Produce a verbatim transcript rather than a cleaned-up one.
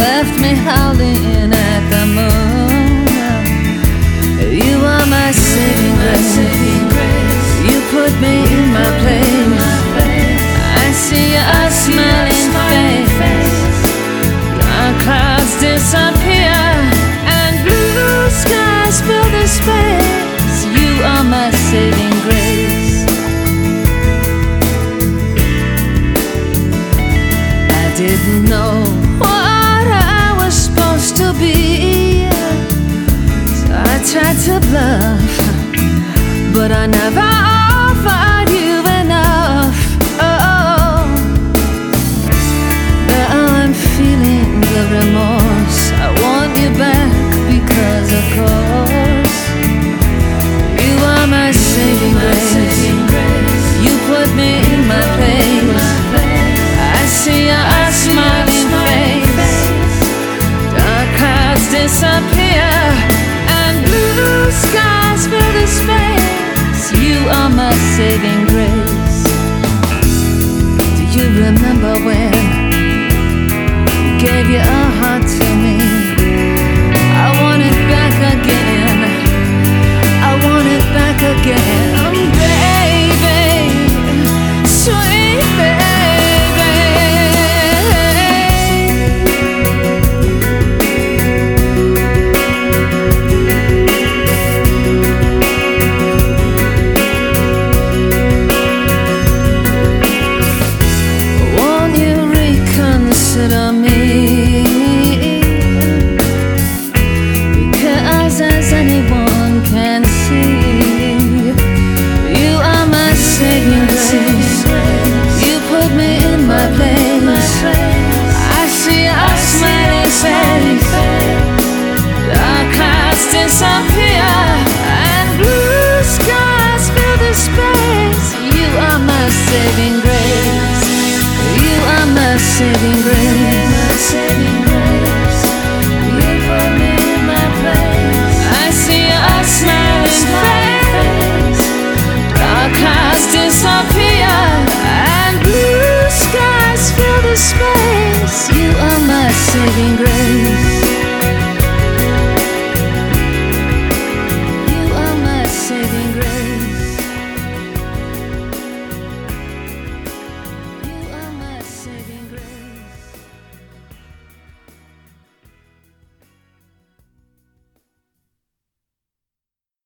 left me howling at the moon. You are my saving grace. You put me in my place. I see your smiling face. Dark clouds disappear and blue skies fill the space. You are my saving grace. I didn't know what I was supposed to be, so I tried to bluff, but I never offered you enough. Oh, now I'm feeling the remorse. I want you back because, of course, you are my saving grace. You put me in my place. I see your smiling face. Dark clouds disappear and blue skies fill the space. You are my saving grace. Do you remember when you gave your heart to me? I want it back again. I want it back again, baby, sweet baby. Consider me, because as anyone can see, you are my saving grace. You put me in my place. I see your smiling face. Dark clouds disappear and blue skies fill the space. You are my saving grace. You are my saving grace. You put me in my place. I see your smiling face. Dark clouds disappear and blue skies fill the space. You are my saving grace.